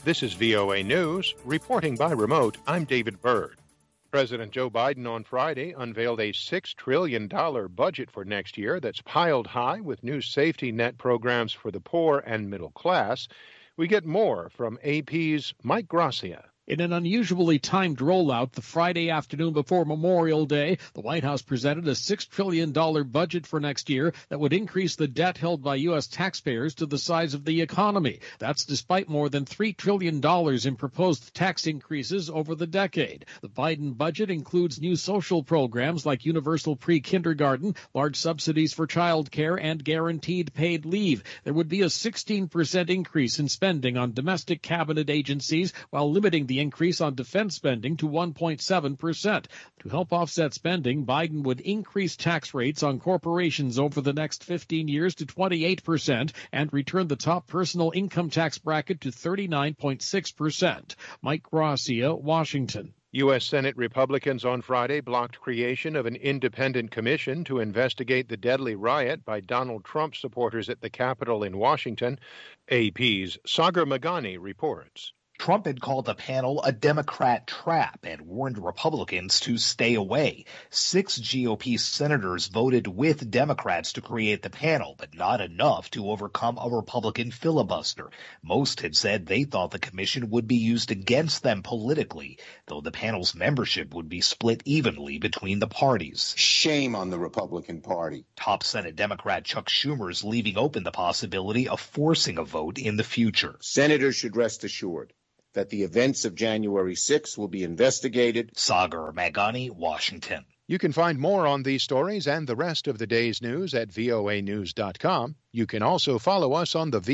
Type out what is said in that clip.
This is VOA News. Reporting by remote, I'm David Byrd. President Joe Biden on Friday unveiled a $6 trillion budget for next year that's piled high with new safety net programs for the poor and middle class. We get more from AP's Mike Gracia. In an unusually timed rollout, the Friday afternoon before Memorial Day, the White House presented a $6 trillion budget for next year that would increase the debt held by U.S. taxpayers to the size of the economy. That's despite more than $3 trillion in proposed tax increases over the decade. The Biden budget includes new social programs like universal pre-kindergarten, large subsidies for child care, and guaranteed paid leave. There would be a 16% increase in spending on domestic cabinet agencies while limiting the increase on defense spending to 1.7%. To help offset spending, Biden would increase tax rates on corporations over the next 15 years to 28% and return the top personal income tax bracket to 39.6%. Mike Gracia, Washington. U.S. Senate Republicans on Friday blocked creation of an independent commission to investigate the deadly riot by Donald Trump supporters at the Capitol in Washington. AP's Sagar Meghani reports. Trump had called the panel a Democrat trap and warned Republicans to stay away. 6 GOP senators voted with Democrats to create the panel, but not enough to overcome a Republican filibuster. Most had said they thought the commission would be used against them politically, though the panel's membership would be split evenly between the parties. Shame on the Republican Party. Top Senate Democrat Chuck Schumer is leaving open the possibility of forcing a vote in the future. Senators should rest assured that the events of January 6 will be investigated. Sagar Meghani, Washington. You can find more on these stories and the rest of the day's news at voanews.com. You can also follow us on the